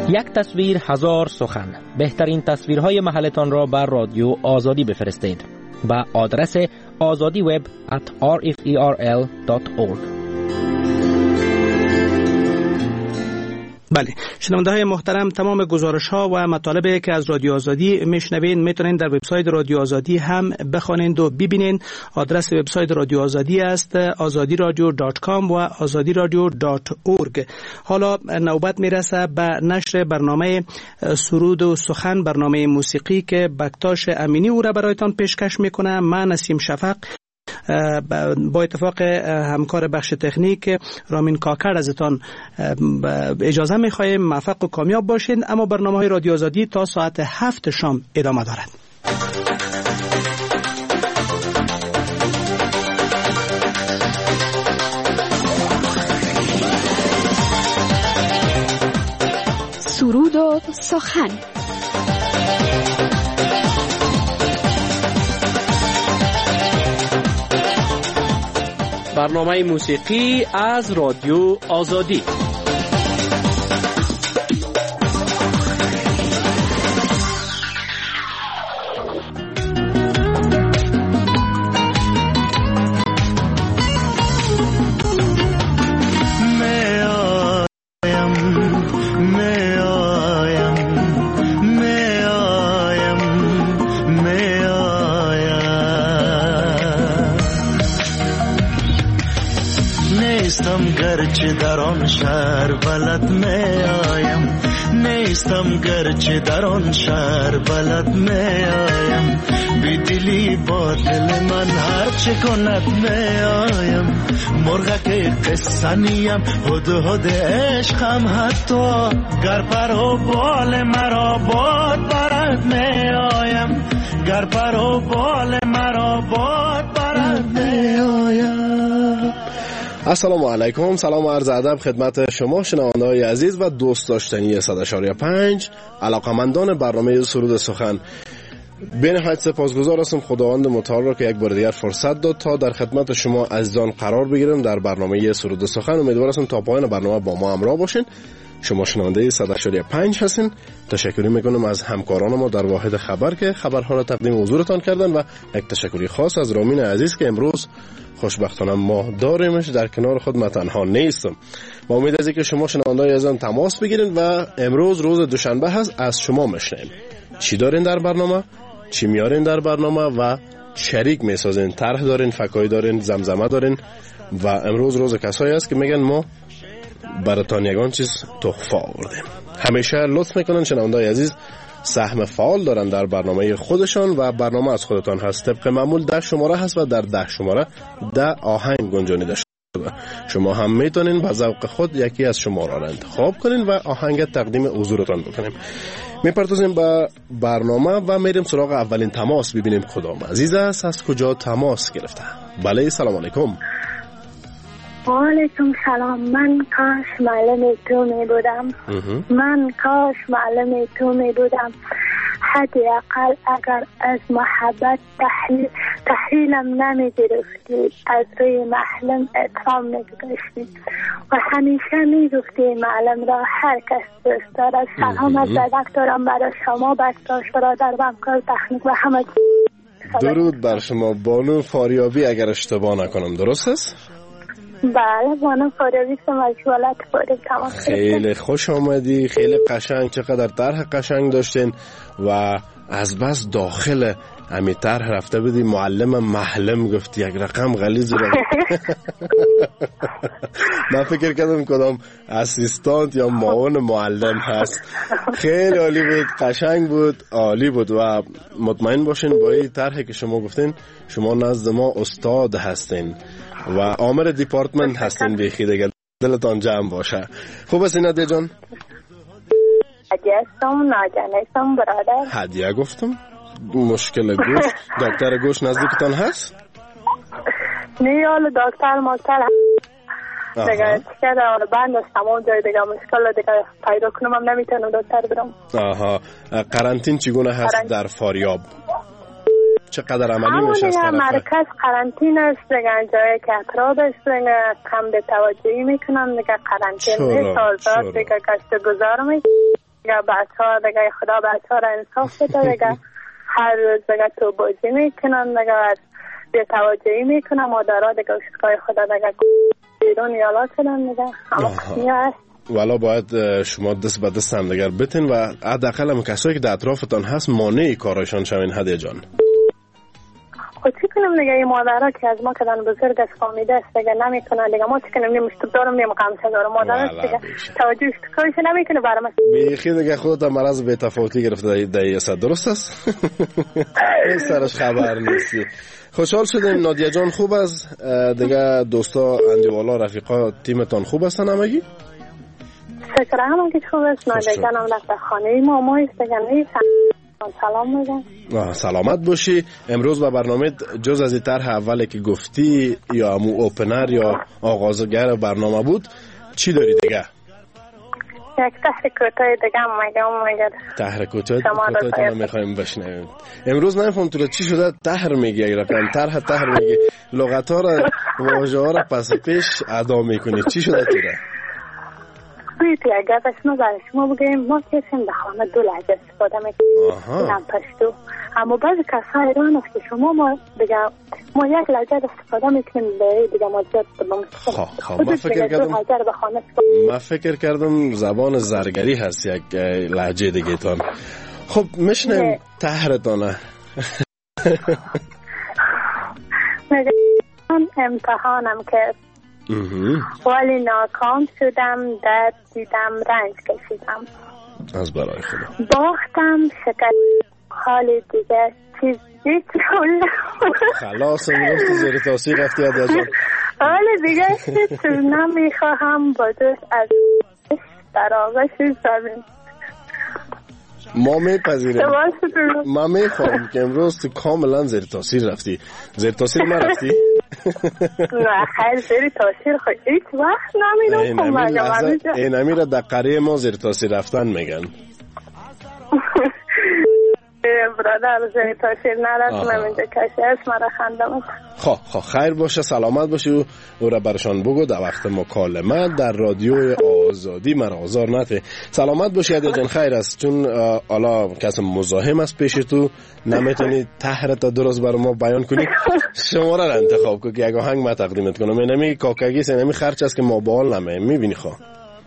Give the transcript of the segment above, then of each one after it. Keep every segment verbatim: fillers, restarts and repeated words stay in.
یک تصویر هزار سخن. بهترین تصویرهای محلتان را بر رادیو آزادی بفرستید با آدرس azadi web at r f e r l dot org. بله، شنونده های محترم، تمام گزارش ها و مطالبی که از رادیو آزادی میشنوین میتونین در وبسایت رادیو آزادی هم بخوانید و ببینین. آدرس وبسایت رادیو آزادی است azadi radio dot com و azadi radio dot org. حالا نوبت میرسه به نشر برنامه سرود و سخن، برنامه موسیقی که بکتاش امینی او را برایتان پیشکش میکنه. من نسیم شفق با اتفاق همکار بخش تکنیک رامین کاکر ازتان اجازه میخواهیم موفق و کامیاب باشین. اما برنامه های رادیو آزادی تا ساعت هفت شام ادامه دارد. سرود و سخن. برنامه موسیقی از رادیو آزادی. گرچه در آن شهر بلد می آیم، نیستم گرچه در آن شهر بلد می آیم، بی دلی با دل من هر چه کند می آیم، مرغک قصه نیم هد هد عشقم، حتی گر پر و بال مرا باد برد می آیم، گر پر و بال مرا باد برد می آیم. السلام علیکم، سلام و عرض ادب خدمت شما شنونده های عزیز و دوست داشتنی صد و شش و پنج علاقمندان برنامه سرود سخن. به نهایت سپاسگزار هستم خداوند متعال را که یک بار دیگر فرصت داد تا در خدمت شما عزیزان قرار بگیرم در برنامه سرود سخن. امیدوار هستم تا پایان برنامه با ما همراه باشین. شما شنونده صد و شش و پنج هستین. تشکری میکنم از همکاران ما در واحد خبر که خبرها را تقدیم حضورتان کردن و یک تشکری خاص از رامین عزیز که امروز خوشبختانه ما داریمش در کنار خود. من تنها نیستم. با امید از اینکه شما شنونده‌های عزیزم تماس بگیرین و امروز روز دوشنبه هست از شما میشنیم چی دارین در برنامه، چی میارین در برنامه و شریک میسازین، طرح دارین، فکایی دارین، زمزمه دارین. و امروز روز کسایی است که میگن ما براتون یگان چیز تحفه آوردیم. همیشه لطف میکنن شنونده‌های عزیز سهم فعال دارن در برنامه خودشان و برنامه از خودتان هست. طبق معمول ده شماره هست و در ده شماره ده آهنگ گنجانیده شده. شما هم میتونین با ذوق خود یکی از شماره را انتخاب کنین و آهنگ تقدیم حضورتان بکنیم. میپردازیم به برنامه و میریم سراغ اولین تماس ببینیم کدام عزیز است، از کجا تماس گرفته. بله، سلام علیکم. وعلیکم سلام. من کاش معلم تو می بودم. من کاش معلم تو می بودم. حداقل اگر از محبت تحلیل تحلیلم نمی گرفتی، از روی معلم احترام می گذاشتی و همیشه می گفتی معلم را هر کس دوست دارد. سلام از دکترم برای شما، بکتاش برادر و همکار تکنیک و همه. درود بر شما بانو فاریابی اگر اشتباه نکنم، درست است؟ بله، بانو فاریابی که مجبولت فاری تمام. خیلی خوش آمدی، خیلی قشنگ، چقدر طرح قشنگ داشتین و از بس داخل همی طرح رفته بودی معلم محلم گفتی، یک رقم غلیظ رو من فکر کردم کدام اسیستانت یا معاون معلم هست. خیلی عالی بود، قشنگ بود، عالی بود و مطمئن باشین با این طرحی که شما گفتین شما نزد ما استاد هستین و آمر دیپارتمنت هستین. بیخی دیگه دلتان جمع باشه. خوب است نادیا جان؟ هدیه هستم، ناجانه هستم برادر. هدیه گفتم؟ مشکل گوش دکتر گوش نزدیکتان هست؟ نه، حالا دکتر ماستر دیگه چیکار دارم بند است تمام جای دیگه مشکل دیگه پیدا کنم هم نمیتونم دکتر برم. آها، قرنطین چگونه هست قرنطین در فاریاب؟ چقدر عملی میشه از طرف مرکز قرنطین است دیگه، جایی که اطراف است دیگه کم به توجهی میکنن دیگه قرنطین نیست، آزاد دیگه گشت گذار میکنن. دیگه بچه ها دیگه خدا بچه ها را انصاف بده دیگه. هر روز دیگه تو بازی میکنن دیگه، بی توجهی میکنن مادرها دیگه اشتکای خدا دیگه بیرون یالا کنن دیگه. اما خیلی هست والا باید شما دست به دست هم دیگر بتین و حداقل هم کسایی که در اطرافتان هست مانع کارشان شوین. هدیه جان خود چی کنم دیگه، این مادرها که از ما کدن بزرگ از فامیده است دیگه نمیکنن دیگه. ما چی کنم نیم اشتب دارم نیم قمشه دارم مادر است دیگه توجه اشتکایش نمیکنه برام است. بیخی دیگه خودت مرض بی تفاوتی گرفته دیگه است، درست است؟ این سرش خبر نیستی. خوشحال شدیم. نادیا جان خوب است دیگه؟ دوستا اندیوالا رفیقا تیمتان خوب هستن همگی؟ شکر همون که خوب است. نادیا جانم رفته خانه ماما است دیگه. نیست سلام میگم. سلامت باشی. امروز با برنامه جز از این طرح اولی که گفتی یا امو اوپنر یا آغازگر برنامه بود چی داری دیگه؟ یک تحر کوتاه دیگه هم میگم میگه تحر کوتاه کوتاه هم میخوایم بشنویم. امروز نمیفهم تو چی شده تحر میگی؟ اگر رفتن طرح تحر میگی لغت ها را واژه ها را پس پیش ادا میکنی. چی شده تو ده؟ بیتی اگر بسمه برای شما بگیم ما کسیم دخوامه دو لحجه استفاده میکنیم اینم پشتو، اما بعضی کسا ایران است که شما ما دیگه ما یک لحجه استفاده میکنیم دیگه ما زیاد خب من فکر کردم من فکر کردم زبان زرگری هست یک لحجه دیگه تان. خب میشنیم تحرتانه. امتحانم کرد ولی ناکام شدم، درد دیدم، رنج کشیدم، از برای خدا باختم، شکر حال دیگه چیزی خلاص امروز تو زیر تاثیر رفتی عدیه جان. حال دیگه چیز نمیخواهم با دوست از در آغاش زمین. ما میپذیریم. من میخواهم که امروز تو کاملا زیر تاثیر رفتی. زیر تاثیر من رفتی؟ نه خیلی زیر تاثیر خود هیچ وقت نمیدونم. این امی را در قریه ما زیر تاثیر رفتن میگن. برادر زیر تاثیر نرفتم اینجا کسی هست مرا خندم. خواه خواه خیر باشه سلامت باشه و او را برشان بگو در وقت مکالمه در رادیوی آزادی مرا آزار نته. سلامت باشی عدیه جان. خیر است چون حالا کسی مزاحم است پیش تو نمیتونی تحرت درست برای ما بیان کنی. شما را انتخاب کن که یک آهنگ ما تقدیمت کنم. اینمی کاکگی سینمی خرچ است که ما بال نمیم میبینی خواه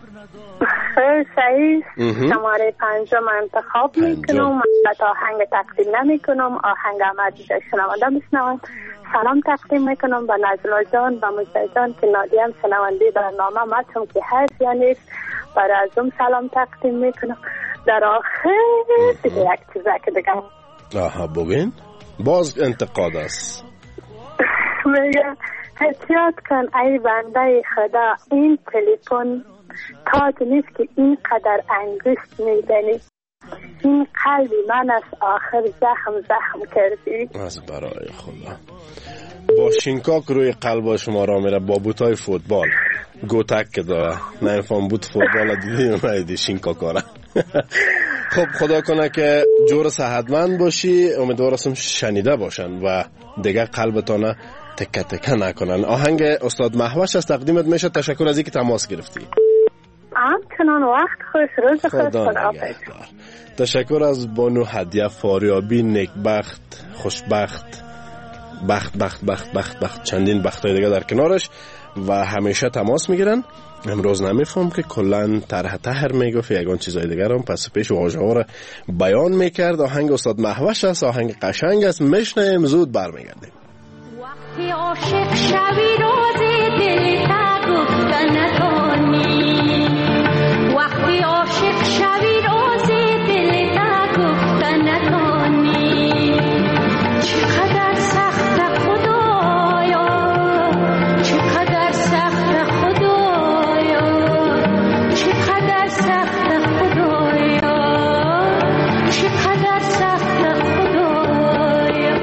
صحیح. شماره پنجم انتخاب میکنم. البته آهنگ تقدیم نمیکنم، آهنگ آمد شنونده میشنوند. سلام تقدیم میکنم به نجلا جان و مجده جان که نادی هم شنونده برنامه ما چون که هست یا نیست برای ازم سلام تقدیم میکنم. در آخر دیگه یک چیزه که دیگه آها بگین باز انتقاد است. میگه احتیاط کن ای بنده خدا، این تلفن تاج نیست که این قدر انگشت میزنی، این قلبی من است آخر زخم زخم کردی. از برای خدا با شینکاک روی قلب شما را میره با بوتای فوتبال گوتک که داره نمیفهم بود فوتبال دیدی نمیدی شینکاک آره. خب خدا کنه که جور صحتمند باشی. امیدوارم شنیده باشن و دیگه قلبتانه تکه تکه نکنن. آهنگ استاد محوش از تقدیمت میشه. تشکر از اینکه تماس گرفتی. همچنان وقت خوش روز خوش خدا. تشکر از بانو هدیه فاریابی. نیکبخت خوشبخت بخت بخت بخت بخت بخت چندین بختای دیگه در کنارش و همیشه تماس میگیرن. امروز نمیفهم که کلن طرح طهر میگفت یگان چیزای دیگر هم پس پیش واژه ها را بیان میکرد. آهنگ استاد محوش است. آهنگ قشنگ است. میشنیم زود برمیگردیم. وقتی عاشق شوی روز دل تا گفتن نکنی، وقتی عاشق شوی روز دل تا گفتن نکنی، چقدر سخت خدایا، چقدر سخت خدایا، چقدر سخت خدایا، چقدر سخت خدایا.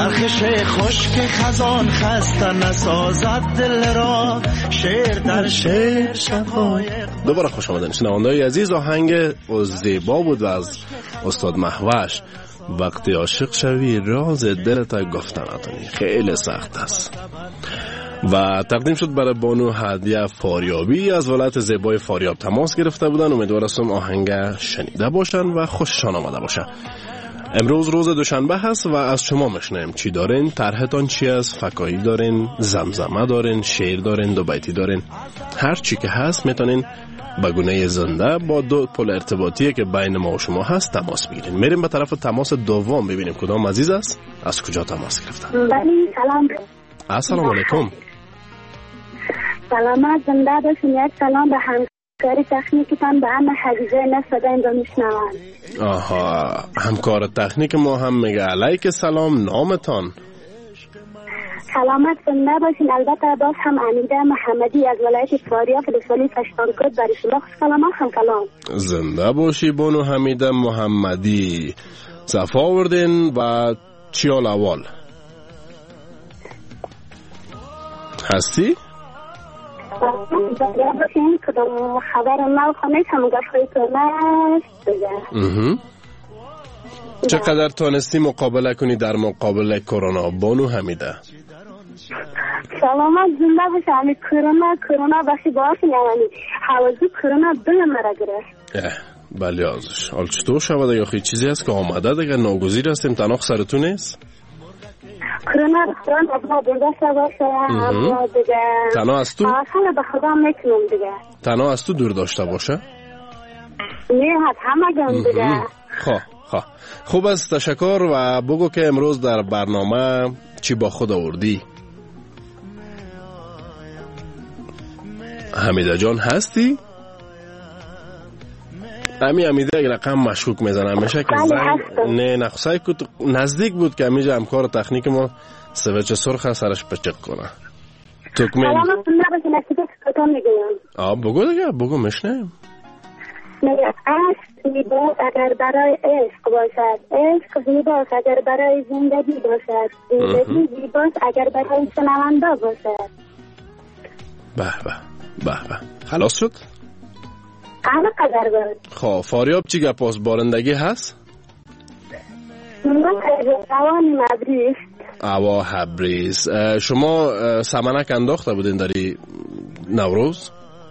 چرخش خشک خزان خسته نسازد دل را، شعر در شعر شقایق. دوباره خوش آمدین شنونده‌های عزیز. آهنگ زیبا بود و از استاد مهوش. وقتی عاشق شوی راز دلت گفتن ندانی، خیلی سخت است و تقدیم شد برای بانو هدیه فاریابی از ولایت زیبای فاریاب. تماس گرفته بودن. امیدوارم آهنگ شنیده باشن و خوششان آمده باشه. امروز روز دوشنبه هست و از شما میشنیم چی دارین، طرحتان چی است، فکاهی دارین، زمزمه دارین، شعر دارین، دو بیتی دارین، هر چی که هست میتونین به گونه زنده با دو پل ارتباطی که بین ما و شما هست تماس بگیرین. میریم به طرف تماس دوم ببینیم کدام عزیز است، از کجا تماس گرفتن. بله سلام. السلام علیکم. سلامت زنده باشین. یک سلام به همکار تکنیکتان به همه حجیزه نصده این رو میشنوان. آها، همکار تکنیک ما هم میگه علیک سلام. نامتان؟ سلامت زنده باشین. البته باز هم امیده محمدی از ولایت فاریاب فلسطینی پشتانکوت برای شما خوش کلام هم کلام. زنده باشی بانو حمیده محمدی. صفا آوردین و چی حال اول هستی؟ زنده باشین. کدام خبر نو خانه همونگاه خوی کنست دیگه. چقدر تانستی مقابله کنی در مقابل کرونا بانو حمیده؟ سلامت زنده باشه. همی کرونا کرونا بخشی باشین یعنی حوضی کرونا دل مرا گرفت. بله ازش. حال چطور شود یا خیلی چیزی هست که آمده دیگه ناگزیر هستیم تنها سرتون نیست؟ کرونا رستوران ابنا برداشته باشه ابنا دیگه تنها از تو؟ اصلا به خدا میکنم دیگه. تنها از تو دور داشته باشه؟ نه حد همه گم دیگه. خواه خواه خوب است، تشکر. و بگو که امروز در برنامه چی با خود آوردی؟ حمیده جان هستی؟ امی امیده یک رقم مشکوک میزنم میشه که زنگ نه نخصای که نزدیک بود که امیجا همکار تکنیک ما سوچه سرخ سرش پچک کنه. تکمین سلامت زنده باشه. نصیبه کتان میگویم. آه بگو دیگه بگو میشنیم. میگه عشق زیباست اگر برای عشق باشد، عشق زیباست اگر برای زندگی باشد، زندگی زیباست اگر برای شنونده باشد. به به به به. خلاص شد؟ همه قدر بود. خب فاریاب چی گپاس بارندگی هست؟ من روانی مبریز. اوا حبریز. شما سمنک انداخته بودین داری نوروز؟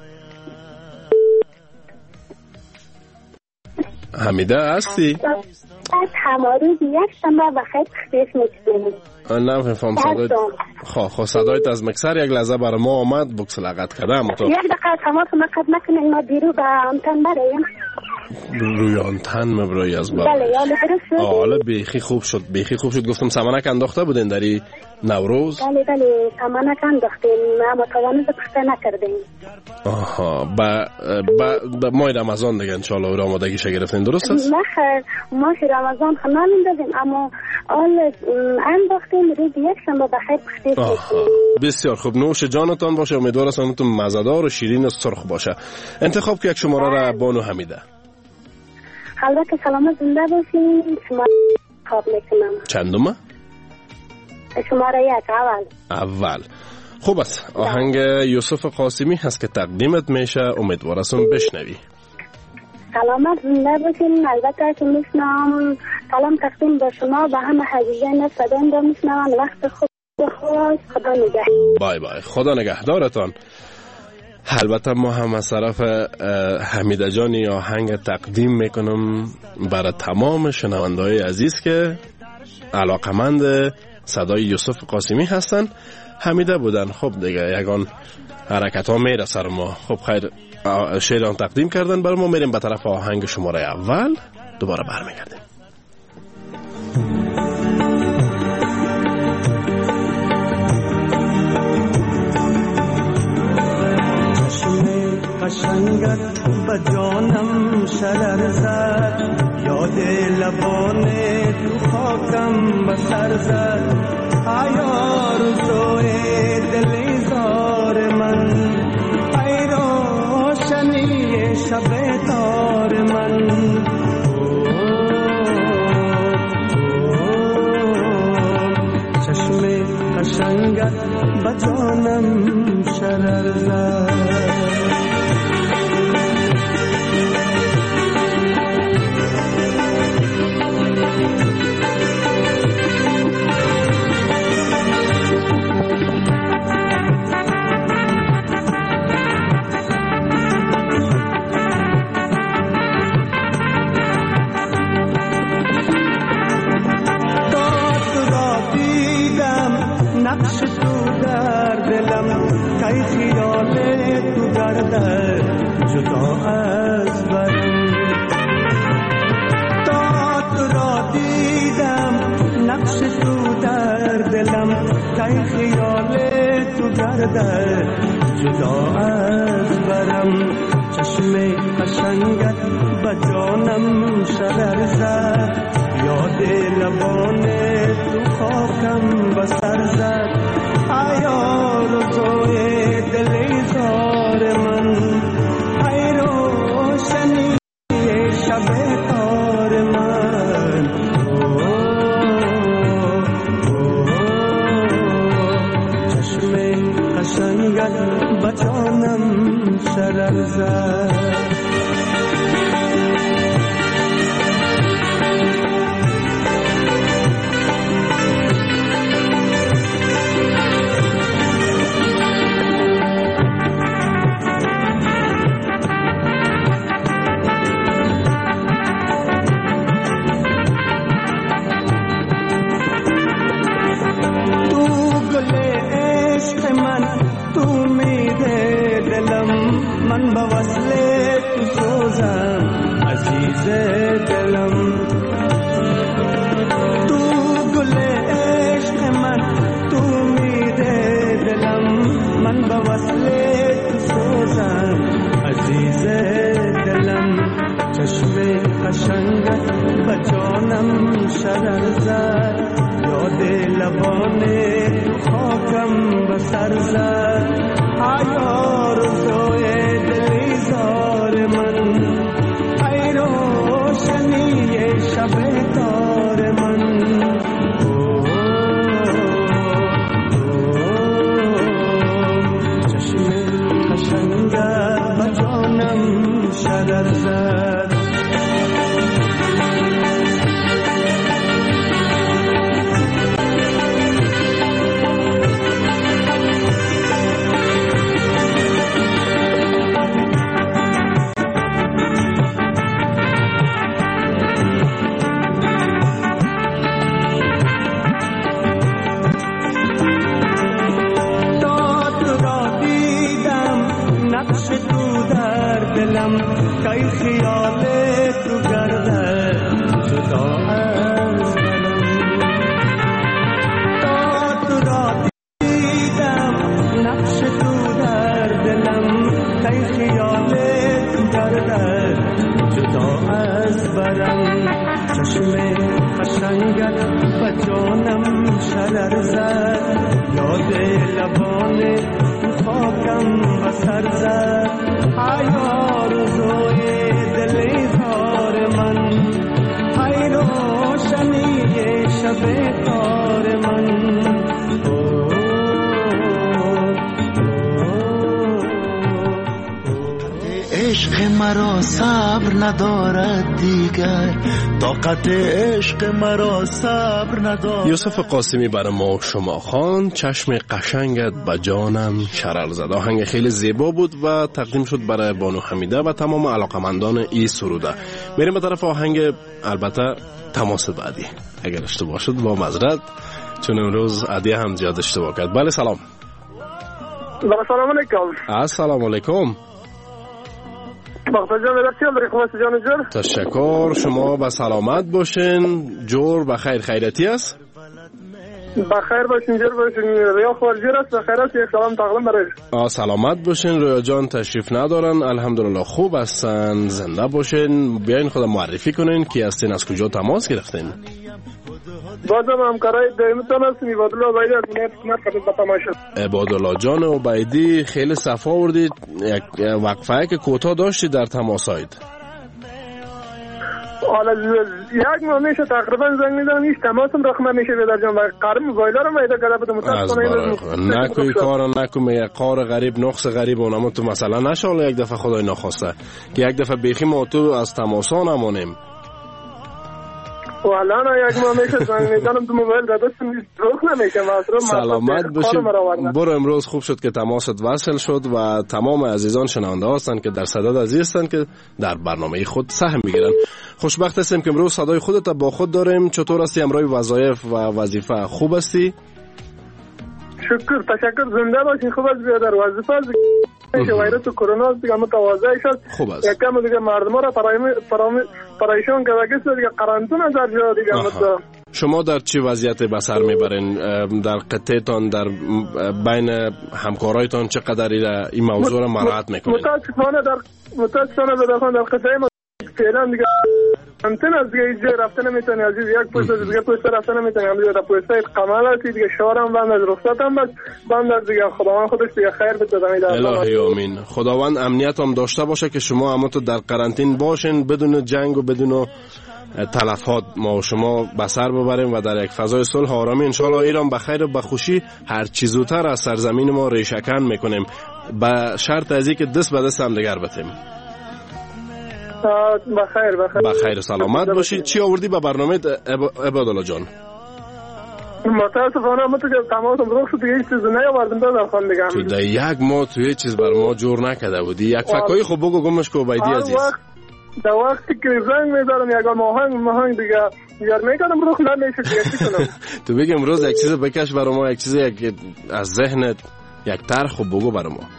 حمیده هستی؟ از همه روز یک شنبه بخیر تختیف میکنیم. نه فهم صدایت. خواه خواه صدایت از مکسر یک لحظه برای ما آمد بکس لغت کرده. یک دقیقه از همه تو مقد نکنیم ما بیرو به آنتن برایم. روی آنتن مبرایی از برای. بله یاله درست شد. آله بیخی خوب شد بیخی خوب شد. گفتم سمنک انداخته بودین داری نوروز؟ بله بله سمنک انداختیم اما توانه بکسته نکردیم. آها با با ماه رمضان دیگه انشالله او آمادگیش گرفتین درست است؟ نخیر ماه رمضان خنال اندازیم اما آل انداختیم روز یک شنبه بخیر پختیف میکنیم. بسیار خوب. نوش جانتان باشه. امیدوار هستم تو مزه‌دار و شیرین و سرخ باشه. انتخاب که یک شماره را بانو حمیده. البته سلامت زنده باشین. شما خواب میکنم. چندمه؟ شماره یک اول. اول. خوب است. آهنگ یوسف قاسمی هست که تقدیمت میشه. امیدوار هستم بشنوی. سلامت زنده باشین. البته که میشنم سلام تقدیم با شما و همه حجیجین صدان رو میشنم. وقت خوب خوش. خدا نگه. بای بای. خدا نگهدارتان. البته ما هم از طرف حمیده جانی آهنگ تقدیم میکنم برای تمام شنونده‌های عزیز که علاقمند صدای یوسف قاسمی هستن. حمیده بودن. خب دیگه یگان حرکت ها میره سر ما. خب خیر شعران تقدیم کردن برای ما. میریم به طرف آهنگ شماره اول. دوباره برمیگردیم. قشنگت به جانم شرر زد، یاد لبان تو خاکم به سر زد. آیا روزوی دل زار من، ای روشنی شب تار من. گردد جدا از برم. تا تو را دیدم نقش تو در دلم، تای خیال تو گردد جدا از برم. چشم قشنگت به جانم شرر زد، یاد لبان تو خاکم به سر زد. آیا روزوی دل زار من، ای روشنی شب تار من. چشم قشنگت به جانم شرر زد. من با وصل تو سوزم عزیز دلم، تو گل عشق من، تو امید دلم. من با وصل تو سوزم عزیز دلم. چشم قشنگت به جانم شرر زد، یاد لبان تو خاکم به سر زد. آیا روزوی دل زار من، ای روشنی شب تار من. چشم قشنگت به جانم شرر زد. کای خیال تو گردد جدا از منم. تا تو را دیدم نقش تو در دلم، کای خیال تو گردد جدا از برم. چشم قشنگت به جانم شرر زد، یاد لبان تو خاکم به سر زد. آیا روزوی دل زار من، ای روشنی شب تار من. عشق مرا صبر ندارد دیگر، طاقت عشق مرا صبر ندارد. یوسف قاسمی برای ما شما خوان چشم قشنگت به جانم شرر زد. آهنگ خیلی زیبا بود و تقدیم شد برای بانو حمیده و تمام علاقمندان ای سروده. میریم به طرف آهنگ البته تماس بعدی اگر اشتباه شد با معذرت، چون امروز عدیه هم زیاد اشتباه کرد. بله سلام. سلام علیکم. السلام علیکم. بختر جان رسیدم برای خواست جان جور. تشکر، شما با سلامت باشین. جور بخیر، خیرتی است؟ بخیر باشین جور باشین. ریا خوال جور است بخیر است. یک سلام تقدیم برای آه سلامت باشین. رویا جان تشریف ندارن، الحمدلله خوب هستن، زنده باشین. بیاین خود معرفی کنین کی هستین، از کجا تماس گرفتین؟ بازم همکارای دائمیتون هستیم. عبادالله عبیدی از منیت کنار خدمت به تماشا. عبادالله جان عبیدی خیلی صفا آوردید، یک وقفه که کوتاه داشتی در تماساید. حالا یک ماه میشه تقریبا زنگ میزنم، هیچ تماسم رقم نمیشه بدر جان و قرم موبایل رو میده کرده بودم متاسفانه نکوی کارو نکوی. یک کار غریب نقص غریب اونم تو مثلا نشاله یک دفعه خدای نخواسته که یک دفعه بیخی ما تو از تماسا نمونیم. والا نه یک ماه میشه زنگ میزنم تو موبایل دادستم روخ نمیشه. سلامت باشی. برو امروز خوب شد که تماست وصل شد و تمام عزیزان شنونده هستند که در صدد عزیز هستند که در برنامه خود سهم میگیرن. خوشبخت هستیم که امروز صدای خودت با خود داریم. چطور هستی امروز؟ وظایف و وظیفه خوب هستی؟ شکر تشکر، زنده باشین. خوب است بیادر وظیفه که ویروس کرونا دیگه متواضع شد. خوب است. یک کم دیگه مردم را پرایشان کرده دیگه قرنطینه در جا دیگه مت. شما در چه وضعیت به سر میبرین در قطعتان، در بین همکارایتان چقدر این موضوع را مراعات میکنین؟ متاسفانه در متاسفانه در در قطعه ما فعلا دیگه قرنطینه از دیگه اینجا رفته نمیتونی، از یک پوست از دیگه پوست رفته نمیتونی، هم دیگه پوسته قمل هستی دیگه، شوارم بند از رخصت هم بند بند از دیگه. خداوند خودش دیگه خیر بده. الهی آمین. خداوند امنیت هم داشته باشه که شما همون تو در قرنطین باشین بدون جنگ و بدون تلفات ما و شما به سر ببریم و در یک فضای صلح و آرامی انشالله ایران به خیر و به خوشی هر چی زودتر از سرزمین ما ریشه‌کن میکنیم، به شرط از اینکه دست به دست هم دیگر بتیم. بخیر بخیر بخیر سلامت باشید. چی آوردی به برنامه عبادالله جان؟ متاسفانه ما تو که تماسم روخ شد دیگه هیچ چیز نیاوردم در خان دیگه. تو در یک ماه تو هیچ چیز بر ما جور نکده بودی. یک فکایی خوب بگو گمش کو بیدی عزیز. در وقتی که زنگ می‌زدم یک ماهنگ ماهنگ دیگه یار می‌کردم روخ نمیشه دیگه چی کنم. تو بگم امروز یک چیز بکش برای ما، یک چیز یک از ذهنت یک طرح خوب بگو برای ما.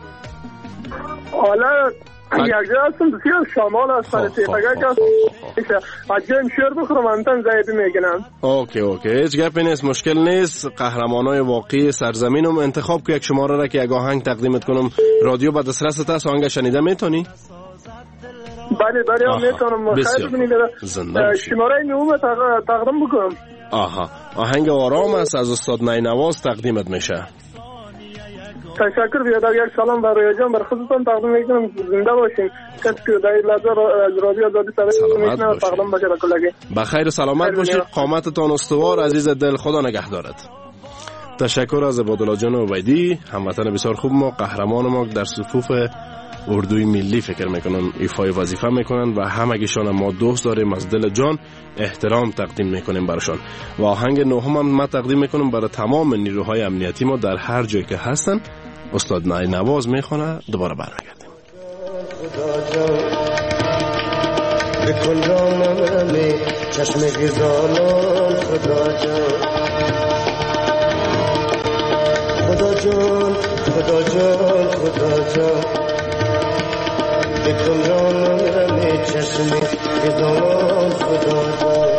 حالا یک جا هستم بسیار شمال است سر تیپگه که از جایم شیر بخورم انتن زیبی میگنم. اوکی اوکی هیچ گپی نیست، مشکل نیست. قهرمانای واقعی سرزمینم انتخاب که یک شماره را که یک آهنگ تقدیمت کنم. رادیو به دسترست است، آهنگ شنیده میتونی؟ بله بله میتونم. خیلی بینید شماره نوم تقدیم بکنم. آها آهنگ آرام است از استاد نینواز تقدیمت میشه. تشکر بیادر. یک سلام برای جان بر خودتان تقدیم میکنم. زنده باشین. کسی که در این لحظه رادیو آزادی سره میشنه تقدیم باشه کلگی. بخیر و سلامت باشید. قامتتان استوار عزیز دل. خدا نگهدارت. تشکر از عبادالله جان عبیدی، هموطن بسیار خوب ما، قهرمان ما در صفوف اردوی ملی فکر میکنن ایفای وظیفه میکنن و همگیشان ما دوست داریم، از دل جان احترام تقدیم میکنیم براشان. و آهنگ نهم هم ما تقدیم میکنم برای تمام نیروهای امنیتی ما در هر جایی که هستن. استاد نینواز میخونه. دوباره برمیگردیم. بکن رامم چشم گزالان خدا جان، خدا جان خدا جان خدا جان، بکن رامم چشم گزالان خدا جان.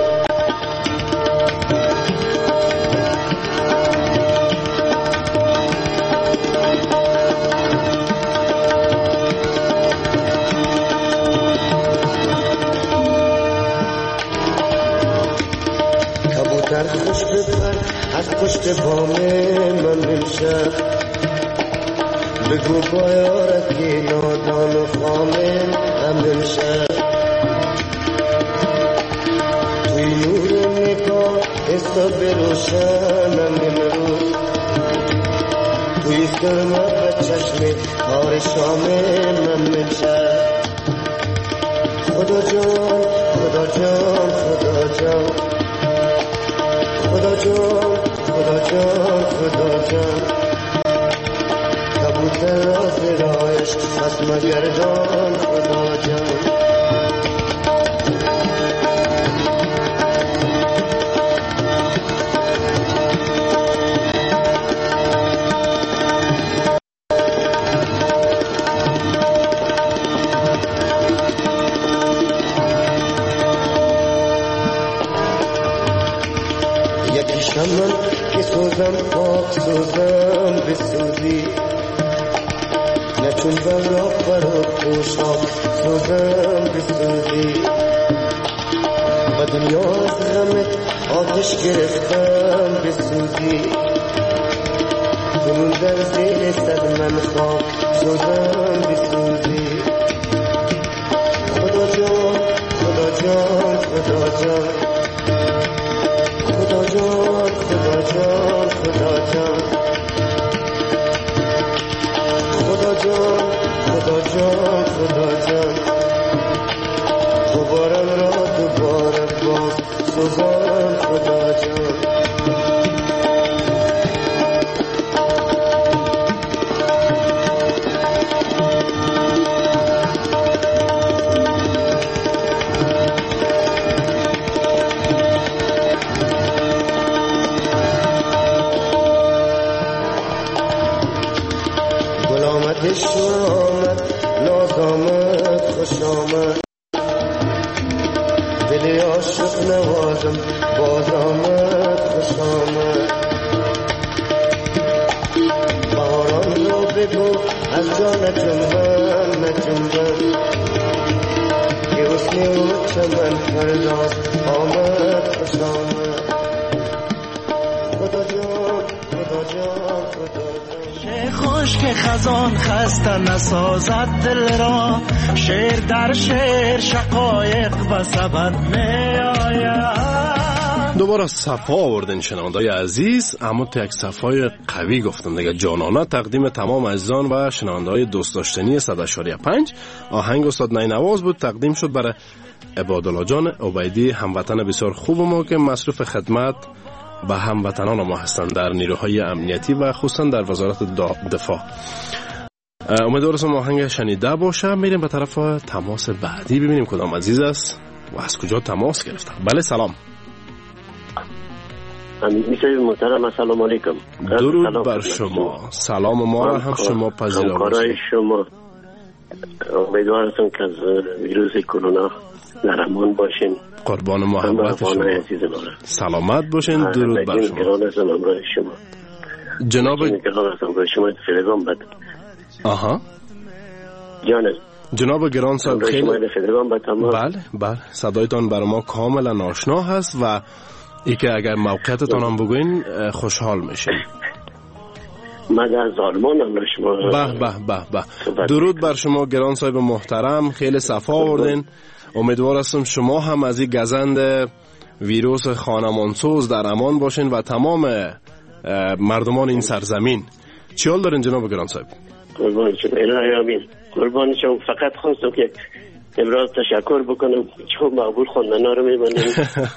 خوش بپر از پشت بام من امشب، بگو بایارت که نادان و خامن هم امشب. توی نور نگاه حساب روشنم امروز، توی سرما و چشم کار شامن هم امشب. خدا جان خدا جان خدا جان، خدا جان خدا جان خدا جان، کبوتر را زرایش از مگردان خدا جان. من که سوزم پاک سوزم بسوزی، نه چون براق برا پوشاک سوزم بسوزی. و دنیا از غمت آتش گرفتم بسوزی، کنون در زیر صد من خاک سوزم بسوزی. خدا جان خدا جان خدا جان، خدا جان خدا جان خدا جان، خدا جان خدا جان خدا جان، دوبارم را دوباره باز سوزان خدا جان. شو باز آمد خوش آمد باران رو بگو از جان جنبن نجنبن که حسنی و چمن فرداست آمد خوش آمد خدا جان خدا جان خدا جان خوش که خزان خسته نسازد دل را شعر در شعر شقایق و سبد می آید. دوباره صفا آوردن شنوندای عزیز، اما تو یک صفای قوی گفتم دیگه جانانه تقدیم تمام عزیزان و شنوندای دوست داشتنی صد و اشاریه پنج. آهنگ استاد نینواز بود، تقدیم شد برای عبادالله جان عبیدی، هموطن بسیار خوب ما که مصروف خدمت و هموطنان ما هستند در نیروهای امنیتی و خصوصا در وزارت دفاع. امیدوارم آهنگ شنیده باشه. میریم به طرف تماس بعدی ببینیم کدام عزیز است و از کجا تماس گرفته. بله سلام. امیر محترم السلام علیکم. درود بر شما. سلام ما را هم شما پذیرا باشید. شما امیدوارم که از ویروس کرونا در امان باشین. قربان محبت شما. سلامت باشین. درود بر شما. جناب شما تلگرام بد. آها. جانم. جناب گران صاحب خیلی بله بله صدایتان بر ما کاملا آشنا هست و ای که اگر موقعیتتان هم بگوین خوشحال میشیم. من از آلمان هم شما به به به به درود بر شما گران صاحب محترم، خیلی صفا آوردین. امیدوار هستم شما هم از این گزند ویروس خانمانسوز در امان باشین و تمام مردمان این سرزمین. چی حال دارین جناب گران صاحب؟ قربان شما الهی آمین. قربان شما فقط خواستم که امروز تشکر بکنم چون مقبول خوندنا رو میبینیم.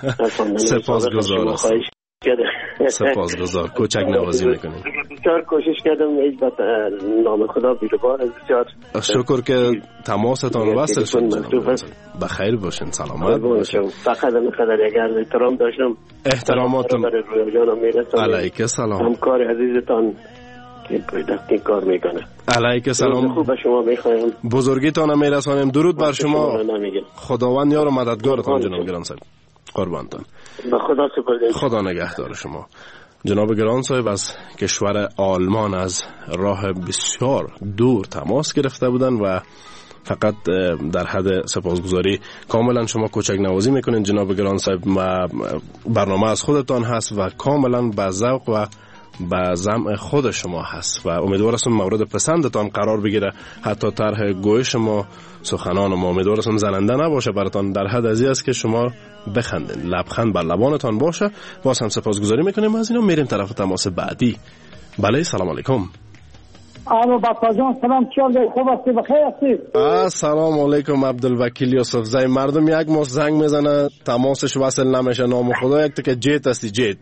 سپاسگزار هستم. سپاسگزار. کوچک نوازی میکنیم. بسیار کوشش کردم هیچ بات نام خدا بیروبار از بسیار شکر که تماستان وصل شد. بخیر باشین، سلامت باشین. فقط اینقدر اگر احترام داشتم احتراماتون علیک سلام. همکار عزیزتان که دستی کار میکنه. علیک سلام. خوب شما میخوایم. بزرگیتان میرسانیم. درود بر شما. خداوند یار و مددگارتان جناب گران صاحب. قربانتان. به خدا سپردیم. خدا نگهدار شما. جناب گران صاحب از کشور آلمان از راه بسیار دور تماس گرفته بودن و فقط در حد سپاسگزاری کاملا شما کوچک نوازی میکنین جناب گران صاحب و برنامه از خودتان هست و کاملا با ذوق و با زعم خود شما هست و امیدوارم مورد پسندتان قرار بگیره. حتی طرح گوی شما سخنان ما امیدوارم زننده نباشه براتان، در حد ازی است که شما بخندین، لبخند بر لبانتان باشه. باز هم سپاسگزاری میکنیم از اینو. میریم طرف تماس بعدی. بله سلام علیکم. الو بابا جان سلام، چی حال؟ خوب هستی؟ بخیر هستی؟ السلام علیکم عبدالوکیل یوسف زای. مردم یک ماست زنگ میزنه تماسش وصل نمیشه. نام خدا یک که جیت هستی جیت.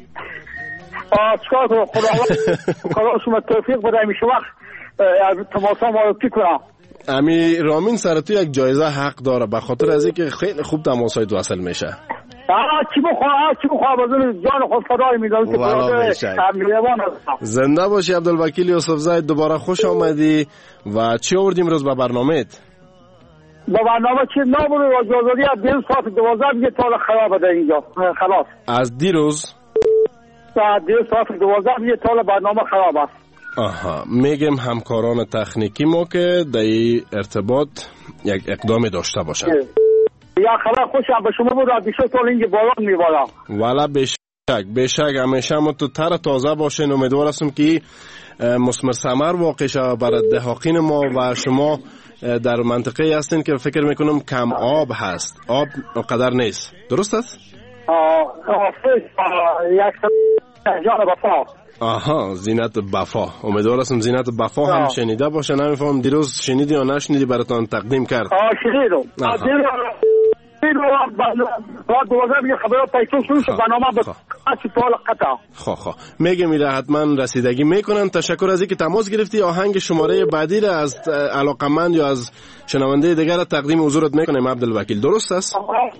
آه چکار کنم خدا خدا شما توفیق بده همیشه وقت تماسا معرفی کنم. امی رامین سر تو یک جایزه حق داره به خاطر از اینکه خیلی خوب تماسای تو وصل میشه. آه چی بخواه چی بخواه بزن جان خود فدای میدم که برای زنده باشی عبدالوکیل یوسف زاید. دوباره خوش آمدی و چی آوردیم روز به برنامهت؟ با برنامه چی نبوده و جازدی از دیروز ساعت دوازده دیگه تال خرابه در اینجا خلاص. از دیروز؟ ساعت دیروز ساعت دوازده دیگه تال برنامه خراب است. آها میگم همکاران تکنیکی ما که در این ارتباط یک اقدامی داشته باشن. یا خبر خوشم به شما بود از بیشتر تال اینجا باران میبارم. والا بشک بشک همیشه ما تو تر تازه باشین. امیدوار هستم که مثمر ثمر واقع شود برای دهاقین ما و شما در منطقه هستین که فکر میکنم کم آب هست، آب قدر نیست، درست است؟ یک جان بفا. آها زینت بفا. امیدوار هستم زینت بفا هم شنیده باشه. نمیفهم دیروز شنیدی یا نشنیدی براتون تقدیم کرد؟ آه شنیدم. بعد دوازده دیگه خبرات تایید شد برنامه به اصل طول قطع. خب خب میگم میره حتما رسیدگی میکنن. تشکر از اینکه تماس گرفتی. آهنگ شماره بعدی را از علاقمند یا از شنونده دیگر تقدیم حضورت میکنیم عبدالوکیل، درست است؟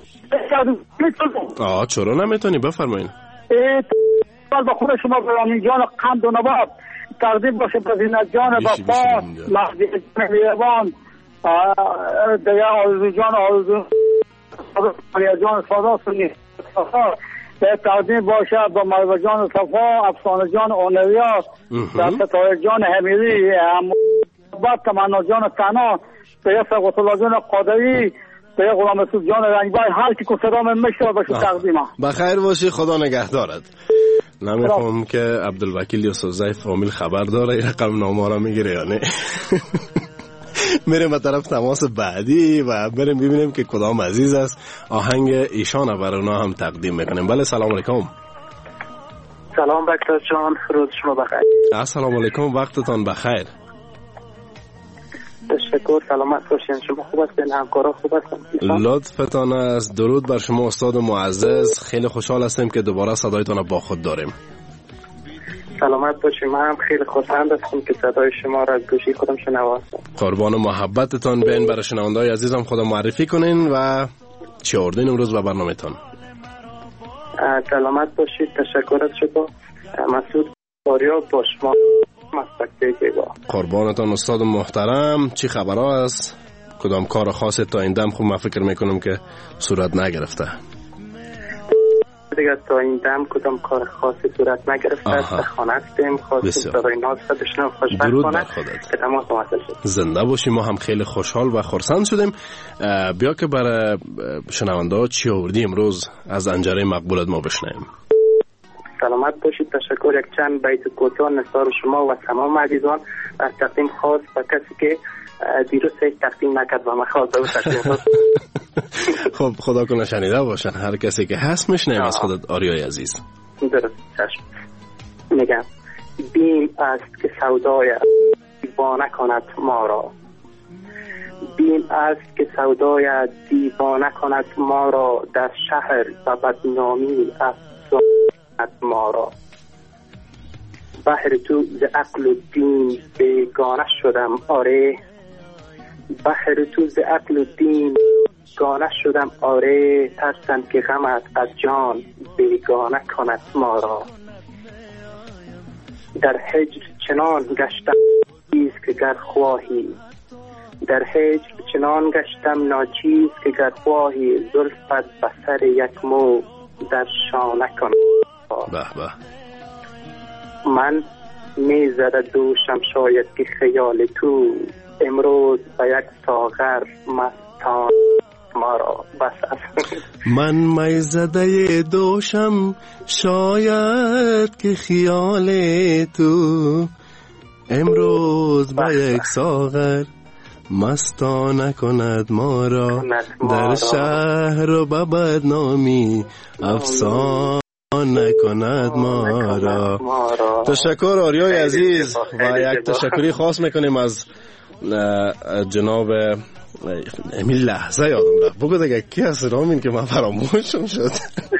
آه چرا نمیتونی بفرمایین. با خود شما برامین جان قند و نبات تقدیم باشه به زینت جان بفا مهدی جان دیگه آرزو جان آرزو مریا جان سادا سنی به تقدیم باشد با مرو جان صفا، افسانه جان اونویا، در ستاره جان حمیدی، محبت تمنا جان تنا، به سقط الله جان قادری، به غلام رسول جان رنگبای، هر کی که صدا من میشه به شو تقدیمم. بخیر باشی، خدا نگهدارت. نمیخوام که عبدالوکیل یوسفزی فامیل خبر داره این رقم نامه را میگیره یا نه. میریم به طرف تماس بعدی و بریم ببینیم که کدام عزیز است. آهنگ ایشان برای اونا هم تقدیم میکنیم. بله سلام علیکم. سلام بکتر جان، روز شما بخیر. السلام علیکم، وقتتان بخیر. تشکر، سلامت باشین. شما خوب هستین؟ همکارا خوب هستن؟ لطفتان است. درود بر شما استاد معزز. خیلی خوشحال هستیم که دوباره صدایتان را با خود داریم. سلامت باشین. من هم خیلی خوشحال هستم که صدای شما را از گوشی خودم شنوام. قربان محبتتان. بین برای شنونده‌های عزیزم خدا معرفی کنین و چی آوردین امروز به برنامه‌تان؟ سلامت باشید. تشکر از شما. مسعود آریا با شما قربانتان استاد محترم. چی خبرها است؟ کدام کار خاصی تا این دم خوب من فکر میکنم که صورت نگرفته؟ دیگه تا این دم کدام کار خاصی صورت نگرفته است. خانه هستیم، خواستیم برای ناز بشنم خوشبخت کنه که تماس مواصل شد. زنده باشی. ما هم خیلی خوشحال و خرسند شدیم. بیا که برای شنونده ها چی آوردی امروز از انجره مقبولت ما بشنیم. سلامت باشید. تشکر. یک چند بیت کوتاه نثار شما و تمام عزیزان از تقدیم خاص و کسی که دیروز تقدیم نکرد و مخواهد به تقدیم. خب خدا کنه شنیده باشن هر کسی که هست. میشنیم از خودت آریای عزیز. درست چشم. میگم بیم است که سودای دیوانه کند ما را، بیم است که سودای دیوانه کند ما را، در شهر و بدنامی افزاید ما را. بهر تو ز عقل و دین بیگانه شدم آره، بهر تو ز عقل و دین بیگانه شدم آره، ترسم که غمت از جان بیگانه کند ما را. در هجر چنان گشتم چیز که گر خواهی، در هجر چنان گشتم ناچیز که گر خواهی، زلفت بسر یک مو در شانه کند. به به. من میزده دوشم شاید که خیال تو، امروز به یک ساغر مستان ما را. بس من میزده دوشم شاید که خیال تو، امروز به یک ساغر مستانه کند ما را، در شهر و به بدنامی افسانه نکند ما را. تشکر آریای عزیز و یک تشکری خاص میکنیم از جناب امیل لحظه یادم رفت. بگو دیگه کی هست رامین که من فراموشم شد.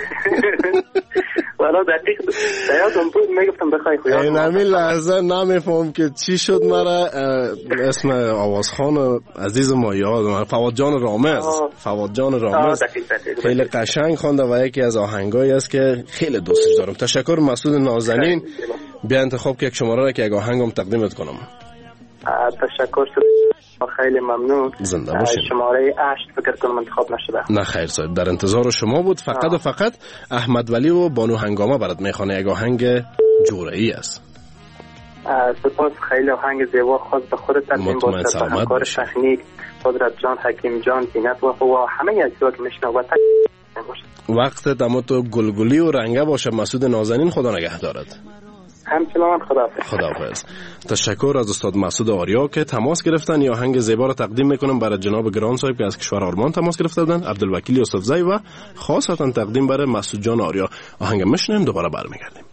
والا دقیق یادم بود میگفتم بخوای خویا. این امیل لحظه نمیفهم که چی شد. مرا اسم آوازخان عزیز ما یادم، فواد جان رامز. فواد جان رامز خیلی قشنگ خوانده و یکی از آهنگایی است که خیلی دوستش دارم. تشکر مسعود نازنین. بیا انتخاب که یک شماره را که یک آهنگم تقدیمت کنم. تشکر خیلی ممنون. زنده باشین. شماره هشت فکر کنم انتخاب نشده. نه خیر صاحب، در انتظار شما بود. فقط آه. و فقط احمد ولی و بانو هنگامه برات میخوانه. یک آهنگ جورایی است. سپاس. خیلی آهنگ زیبا خاص به خودت تقدیم باشه. به همکار تکنیک قدرت جان، حکیم جان، زینت و و همه عزیزا که میشنوند. وقت دمو تو گلگلی و رنگه باشه مسعود نازنین. خدا نگهدارت. همچنان خداحافظ. خداحافظ. تشکر از استاد مسعود آریا که تماس گرفتن. یا آهنگ زیبا را تقدیم میکنم برای جناب گران صاحب که از کشور آلمان تماس گرفته بودن، عبدالوکیل یوسفزی، و خاصتا تقدیم برای مسعود جان آریا. آهنگ میشنیم دوباره برمیگردیم.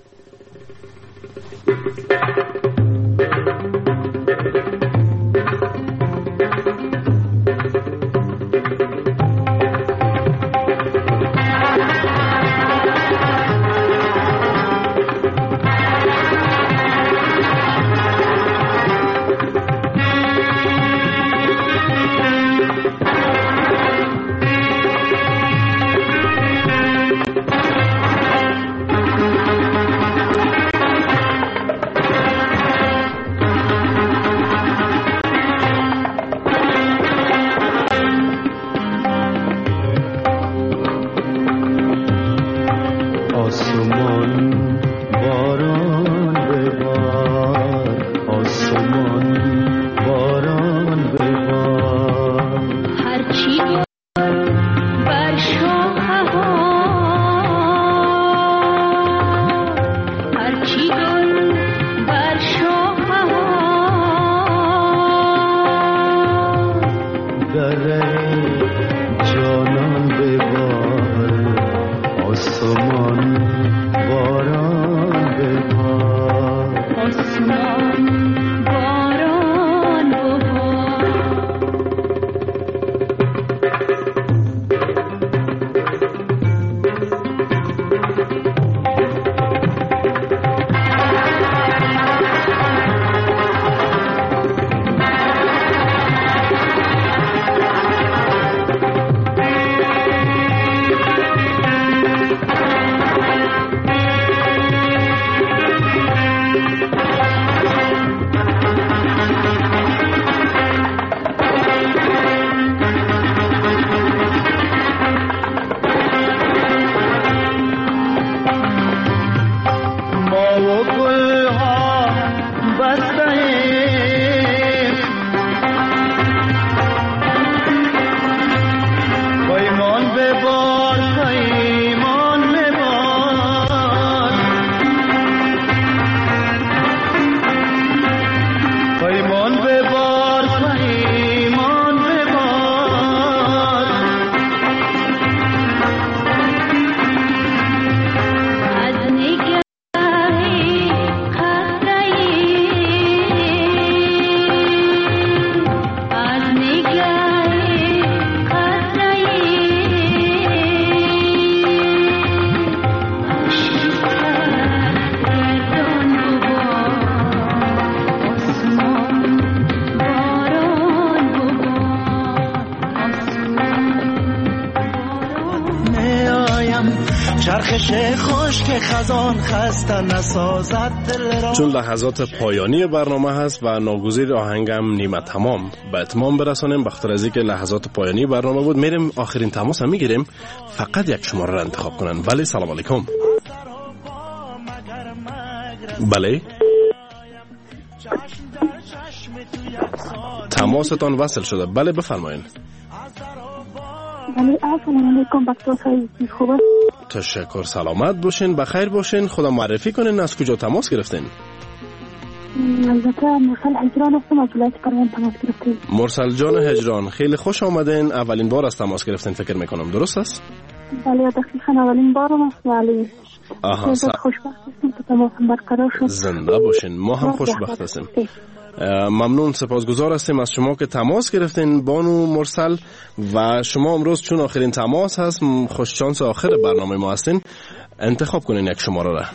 آسمان باران ببار آسمان باران ببار هرچی بر شاخه ها هرچی گل بر شاخه ها در جانان ببار آسمان باران ببار آسمان باران ببار چون لحظات پایانی برنامه هست و ناگزیر آهنگم نیمه تمام به اتمام برسانیم، بخاطر از اینکه لحظات پایانی برنامه بود میریم آخرین تماس هم میگیریم. فقط یک شماره را انتخاب کنن. بله، سلام علیکم. بله، تماستان وصل شده. بله بفرمایید. بله، السلام علیکم. بخیر خوبه؟ تشکر، سلامت باشین، بخیر باشین. خدا معرفی کنین از کجا تماس گرفتین؟ البته مرسل هجران هستم، از ولایت پروان تماس گرفتیم. مرسل جان هجران، خیلی خوش آمدین. اولین بار از تماس گرفتین فکر میکنم، درست است؟ بله دقیقاً اولین بارم است. ولی آها، س... خوشبخت هستیم که تماسم برقرار شد. زنده باشین. ما هم خوشبخت هستیم. ممنون، سپاسگزار هستیم از شما که تماس گرفتین بانو مرسل. و شما امروز چون آخرین تماس هست، خوش شانس آخر برنامه ما هستین، انتخاب کنین یک شماره را.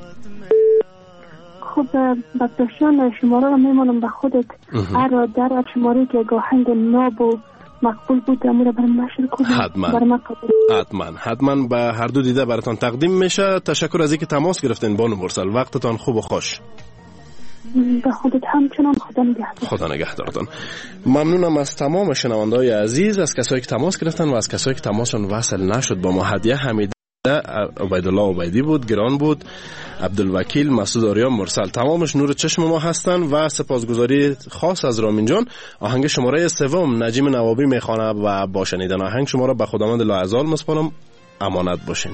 خب بکتشان شماره را میمانم به خودت. هر در شماره که گاهنگ ناب و مقبول بود امور برم نشر کنم. حتما حتما حتما به هر دو دیده براتان تقدیم میشه. تشکر از اینکه تماس گرفتین بانو مرسل. وقتتان خوب و خوش. به خودت همچنان. خدا نگهدار. خدا نگهدارتان. ممنونم از تمام شنونده‌های عزیز، از کسایی که تماس گرفتن و از کسایی که تماسشون وصل نشد. با ما هدیه حمیده، عبیدالله عبیدی بود، گران بود، عبدالوکیل، مسعود آریا، مرسل، تمامش نور چشم ما هستن. و سپاسگزاری خاص از رامین جان. آهنگ شماره سوم نجیم نوابی میخوانه و با شنیدن آهنگ شما را به خداوند لاعزال مسپارم. امانت باشین.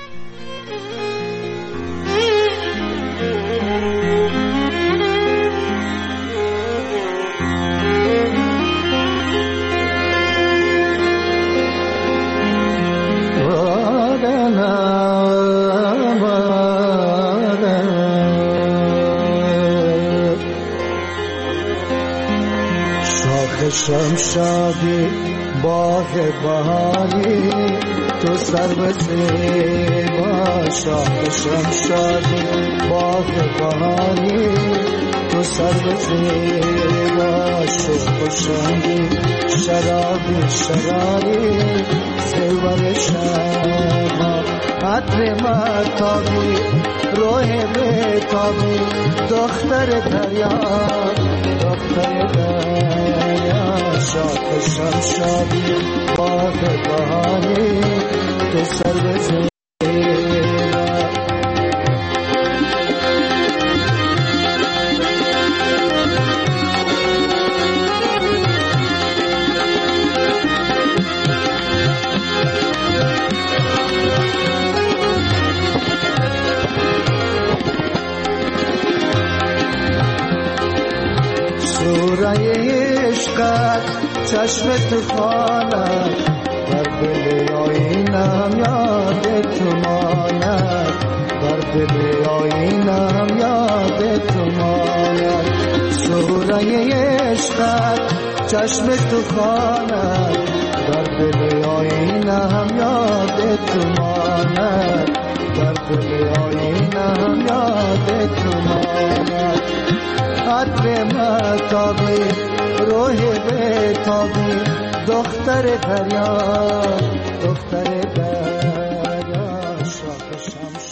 شمشادی باغ بهاری تو سرو زیبا، شاه شمشادی باغ بهاری تو سرو زیبا، شوق و شنگی شرابی شراری زیور شما، عطر مطابی روح بتابی، دختر دریا دختر دریا، شاخ شمشادی باغ بهاری تو سرو زیبا. چشم تو خانه بر دل آینم یاد تو ماند بر دل آینم یاد تو ماند سوره عشقت چشم تو خانه بر دل آینم یاد تو ماند بر دل آینم یاد تو ماند عطر مهتابی روح بتابی دختر دریا دختر دریا